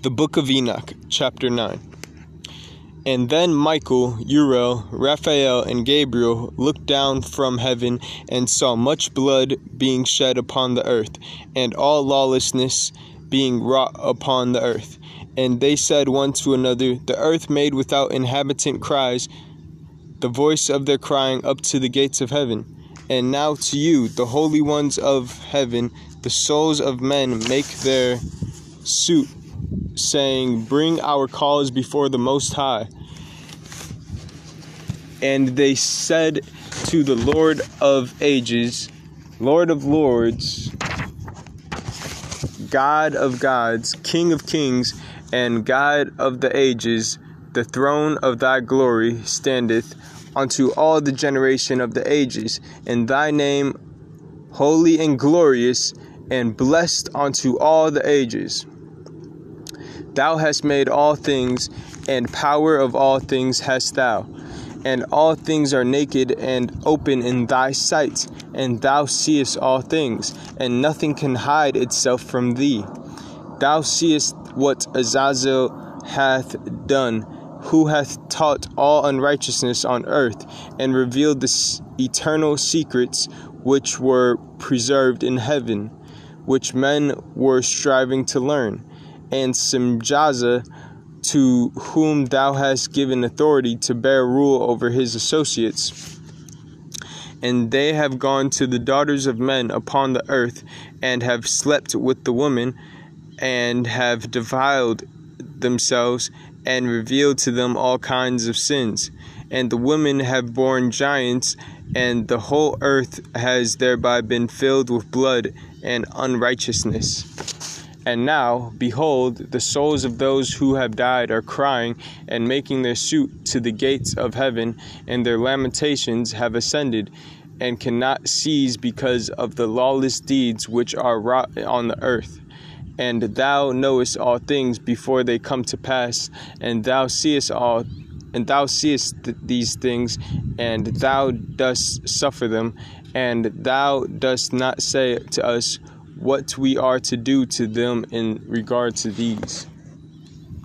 The Book of Enoch, Chapter 9. And then Michael, Uriel, Raphael, and Gabriel looked down from heaven and saw much blood being shed upon the earth, and all lawlessness being wrought upon the earth. And they said one to another, The earth made without inhabitant cries, the voice of their crying up to the gates of heaven. And now to you, the holy ones of heaven, the souls of men make their suit, saying, Bring our cause before the Most High. And they said to the Lord of ages, Lord of lords, God of gods, King of kings, and God of the ages, the throne of thy glory standeth unto all the generation of the ages, and thy name holy and glorious, and blessed unto all the ages. Thou hast made all things, and power of all things hast thou. And all things are naked and open in thy sight, and thou seest all things, and nothing can hide itself from thee. Thou seest what Azazel hath done, who hath taught all unrighteousness on earth, and revealed the eternal secrets which were preserved in heaven, which men were striving to learn. And Simjaza, to whom thou hast given authority to bear rule over his associates. And they have gone to the daughters of men upon the earth, and have slept with the women, and have defiled themselves, and revealed to them all kinds of sins. And the women have borne giants, and the whole earth has thereby been filled with blood and unrighteousness. And now, behold, the souls of those who have died are crying and making their suit to the gates of heaven, and their lamentations have ascended, and cannot cease because of the lawless deeds which are wrought on the earth. And thou knowest all things before they come to pass, and thou seest these things, and thou dost suffer them, and thou dost not say to us what we are to do to them in regard to these.